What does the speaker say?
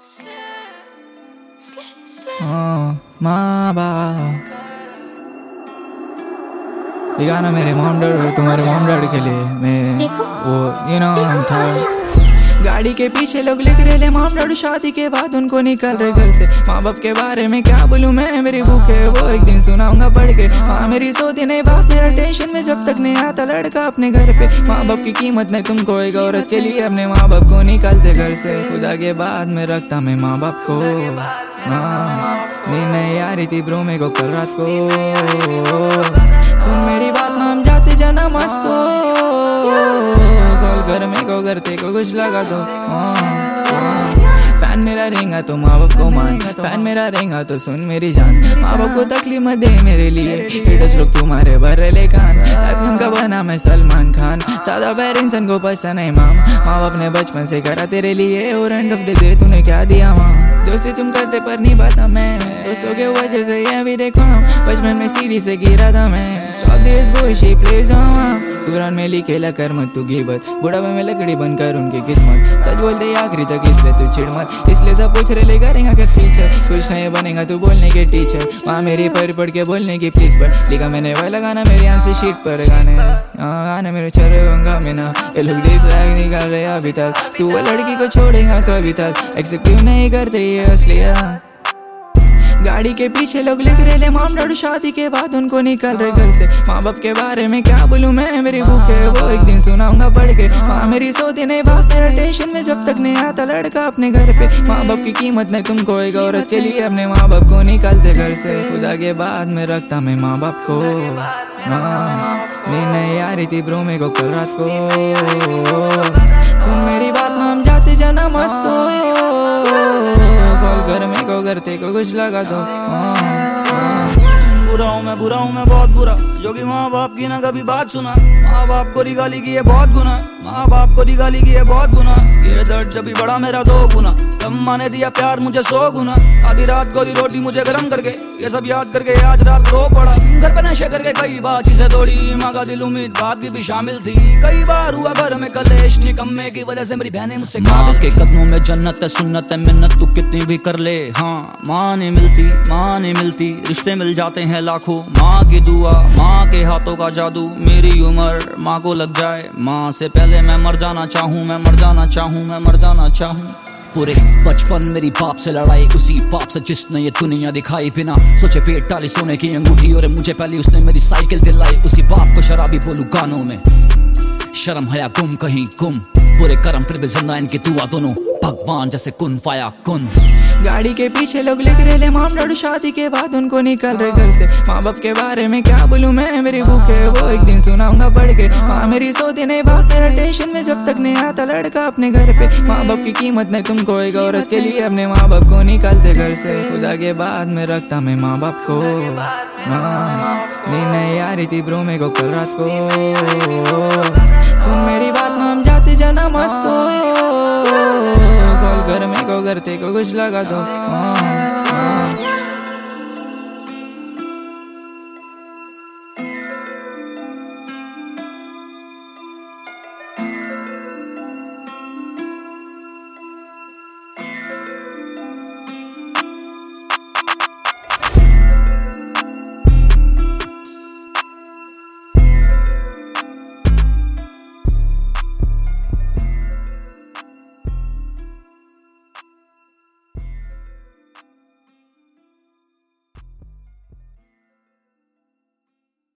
माँ बाप ये गाना मेरे मॉम डैड और तुम्हारे मॉम डैड के लिए मैं वो था। गाड़ी के पीछे लोग लिख रहे ले मॉम डैड शादी के बाद उनको निकल रहे घर से। माँ बाप के बारे में क्या बोलूं मैं, मेरी बुक है वो एक दिन सुनाऊंगा पढ़ के। माँ मेरी सोती नहीं, बाप मेरा टेंशन में जब तक नहीं आता लड़का अपने घर पे। माँ बाप की कीमत नहीं तुमको, एक औरत के लिए अपने माँ बाप को निकालते घर से। खुदा के बाद में रखता मैं माँ बाप को। नींद नहीं आ रही थी ब्रो मेरे को कल रात को। सुन मेरी बात माँ, हम जाते जाना मस्को। कॉल घर में को करते को कुछ लगा दो। फैन मेरा रहेगा तो माँ बाप को मान, फैन मेरा रहेगा तो सुन मेरी जान। माँ बाप को तकलीफ मत दे मेरे लिए, हेटर्स लोग तुम्हारे भर ले कान। एक्शन का बना मैं सलमान खान, सादा पेरेंट्स को पसंद है माम। माँ बाप ने बचपन से करा तेरे लिए और एंड ऑफ द डे तूने क्या दिया माँ। दोस्ती तुम करते पर नहीं पाता मैं, दोस्तों के वजह से ये भी देखो बचपन में सीढ़ी से गिरा था मैं। Stop this bullshit please Quran में लिखेला कर मत तू गिबत, बुढ़ापे में लकड़ी बनकर उनकी किस्मत। सच बोलते आखिरी तक इसलिए तू चिढ़ मत, इसलिए सब पूछ रहे ले करेगा क्या फीचर। कुछ नहीं बनेगा तू बोलने के टीचर, वहाँ मेरी पढ़ के बोलने की प्लीज पढ़। लिखा मैंने वह लगाना मेरे आंसू शीट पर गाने मेरे चरे होंगे में ना। ये लोग डिसलाइक नहीं कर रहे अभी तक, तू वो लड़की को छोड़ेगा कभी तक। एक्सेप्ट क्यों नहीं करते ये असलियत। गाड़ी के पीछे लोग लिख रहे ले मॉम डैड शादी के बाद उनको निकल रहे घर से। माँ बाप के बारे में क्या बोलूं मैं, मेरी बुक है वो एक दिन सुनाऊंगा पढ़ के। माँ मेरी सोती नहीं, बाप मेरा टेंशन में जब तक नहीं आता लड़का अपने घर पे। माँ बाप की कीमत नहीं तुमको, एक औरत के लिए अपने माँ बाप को निकालते घर से। खुदा के बाद में रखता मैं माँ बाप को। नींद नहीं आ रही थी ब्रो मेरे को कल रात को। सुन मेरी बात माँ, हम जाते जाना मस्त हो। कॉल घर में को करते को कुछ लगा दो। बुरा हूँ मैं बहुत बुरा, जो कि माँ बाप की ना कभी बात सुना। माँ बाप को रिगाली की है बहुत गुना, माँ बाप को रिगाली की है बहुत गुना। ये दर्द जब भी बड़ा मेरा 2 गुना, तब माँ ने दिया प्यार मुझे 100 गुना। आधी रात को दी रोटी मुझे गरम करके, ये सब याद करके आज रात रो पड़ा। घर पे नशे करके कई बार चीजें तोड़ी, माँ का दिल उम्मीद बाप की भी शामिल थी। कई बार हुआ घर में कलेश, निकम्मे की वजह से मेरी बहनें मुझसे माँ के कदमों में जन्नत है, सुन्नत है, मिन्नत तू कितनी भी कर ले। हाँ माँ नहीं मिलती, रिश्ते मिल जाते हैं लाखों। माँ की दुआ, माँ के हाथों का जादू, मेरी उम्र माँ को लग जाए। माँ से पहले मैं मर जाना चाहूँ, मैं मर जाना चाहूँ। पूरे बचपन मेरी बाप से लड़ाई, उसी बाप से जिसने ये दुनिया दिखाई। बिना सोचे पेट डाली सोने की अंगूठी, और मुझे पहले उसने मेरी साइकिल दिलाई। उसी बाप को शराबी बोलूं गानों में, शर्म हया गुम कहीं गुम। पूरे कर्म फिर भी जिंदा इनकी दुआ, दोनों भगवान जैसे कुन फाया कुन। गाड़ी के पीछे लोग लिख रहे ले मॉम डैड शादी के बाद उनको निकल रहे घर से। माँ बाप के बारे में क्या बोलूं मैं, मेरी बुक है वो एक दिन सुनाऊंगा पढ़ के। माँ मेरी सोती नहीं, बाप मेरा टेंशन में जब तक नहीं आता लड़का अपने घर पे। माँ बाप की कीमत नहीं तुमको, एक औरत के लिए अपने माँ बाप को निकालते घर से। खुदा के बाद में रखता मैं माँ बाप को। नींद नहीं आ रही थी ब्रो मेरे को कल रात को। सुन मेरी बात माँ, हम जाते जाना मस्त हो। कॉल घर में को करते को कुछ लगा दो।